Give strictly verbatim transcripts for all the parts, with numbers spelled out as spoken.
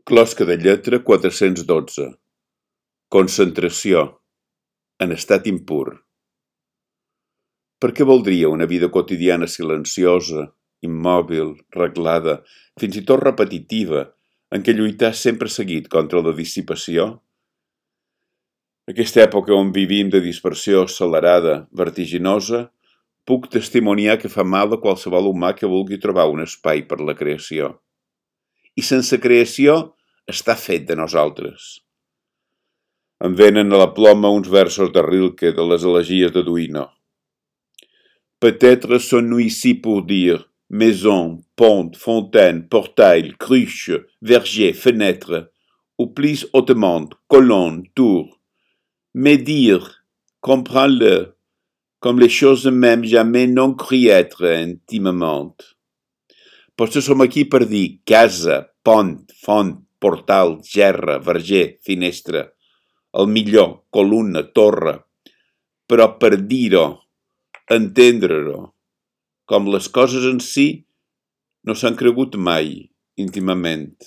Closca de lletra quatre-cents dotze. Concentració. En estat impur. Per què voldria una vida quotidiana silenciosa, immòbil, reglada, fins i tot repetitiva, en què lluitar sempre seguit contra la dissipació? Aquesta època on vivim de dispersió accelerada, vertiginosa, puc testimoniar que fa mal a qualsevol humà que vulgui trobar un espai per la creació. I sense creació està fet de nosaltres. Em venen a la ploma uns versos de Rilke de les elegies de Duino. Peut-être sommes-nous ici pour dire maison, pont, fontaine, portail, cruche, verger, fenêtre, ou plus hautement, colonne, tour. Mais dire, comprends-le, comme les choses mêmes jamais n'ont cru être intimement. Potser som aquí per dir casa, pont, font, portal, gerra, verger, finestra, el millor, columna, torre, però per dir-ho, entendre-ho, com les coses en si no s'han cregut mai, íntimament.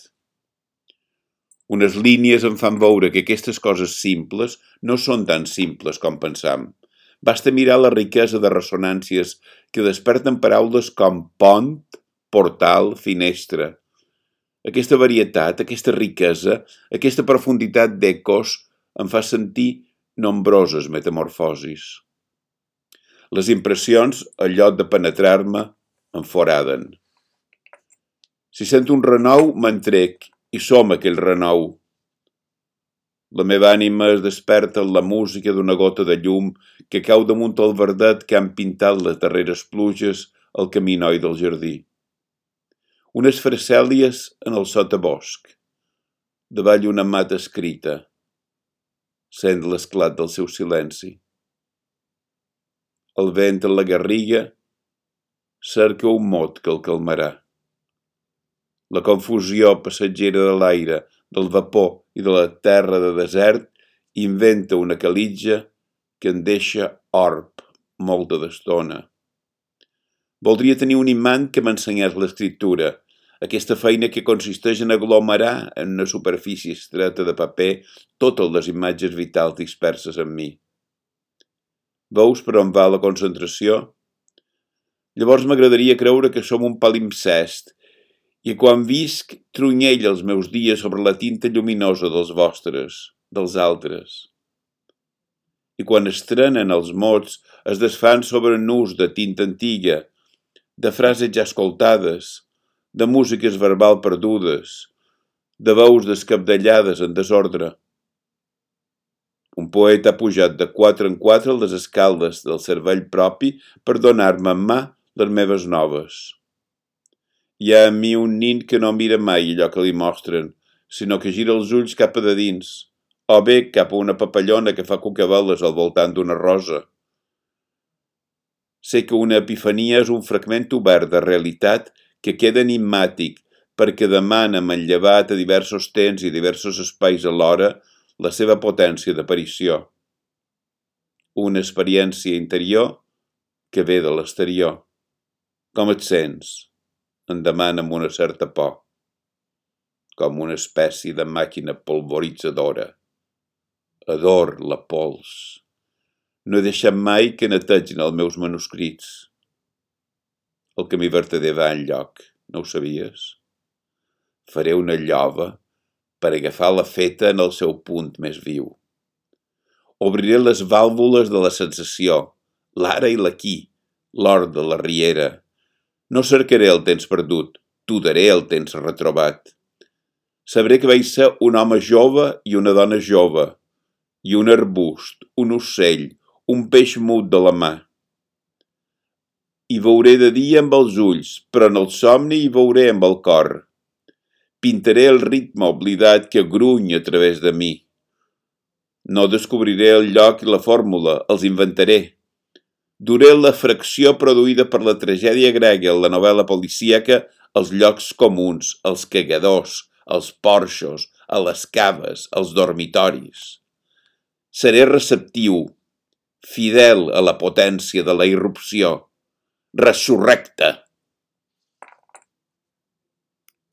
Unes línies em fan veure que aquestes coses simples no són tan simples com pensam. Basta mirar la riquesa de ressonàncies que desperten paraules com pont, portal, finestra. Aquesta varietat, aquesta riquesa, aquesta profunditat d'ecos em fa sentir nombroses metamorfosis. Les impressions, en lloc de penetrar-me, em foraden. Si sento un renou, m'entrec, i som aquell renou. La meva ànima es desperta en la música d'una gota de llum que cau damunt el verdet que han pintat les darreres pluges al camí noi del jardí. Unes fracèlies en el sotabosc, davall una mata escrita, sent l'esclat del seu silenci. El vent en la garriga cerca un mot que el calmarà. La confusió passatgera de l'aire, del vapor i de la terra de desert inventa una calitja que en deixa orb molta d'estona. Voldria tenir un imant que m'ensenyés l'escriptura, aquesta feina que consisteix en aglomerar en una superfície estreta de paper totes les imatges vitals disperses en mi. Veus per on va la concentració? Llavors m'agradaria creure que som un palimpsest i quan visc trunyell els meus dies sobre la tinta lluminosa dels vostres, dels altres. I quan estrenen els mots es desfan sobre nus de tinta antiga, de frases ja escoltades, de músiques verbal perdudes, de veus descabdellades en desordre. Un poeta ha pujat de quatre en quatre les escales del cervell propi per donar-me en mà les meves noves. Hi ha en mi un nin que no mira mai allò que li mostren, sinó que gira els ulls cap a de dins, o bé cap a una papallona que fa cucaveles al voltant d'una rosa. Sé que una epifania és un fragment obert de realitat que queda enigmàtic perquè demana manllevat a diversos temps i diversos espais alhora la seva potència d'aparició. Una experiència interior que ve de l'exterior. Com et sents? Em demana amb una certa por. Com una espècie de màquina polvoritzadora. Ador la pols. No he deixat mai que netegin els meus manuscrits. El camí vertader va enlloc, no ho sabies? Faré una llova per agafar la feta en el seu punt més viu. Obriré les vàlvules de la sensació, l'ara i l'aquí, l'hort de la riera. No cercaré el temps perdut, t'ho daré el temps retrobat. Sabré que vaig ser un home jove i una dona jove, i un arbust, un ocell, un peix mut de la mà. Hi veuré de dia amb els ulls, però en el somni hi veuré amb el cor. Pintaré el ritme oblidat que gruny a través de mi. No descobriré el lloc i la fórmula, els inventaré. Duré la fracció produïda per la tragèdia grega en la novel·la policíaca als llocs comuns, als cagadors, als porxos, a les caves, als dormitoris. Seré receptiu, fidel a la potència de la irrupció, resurrecte.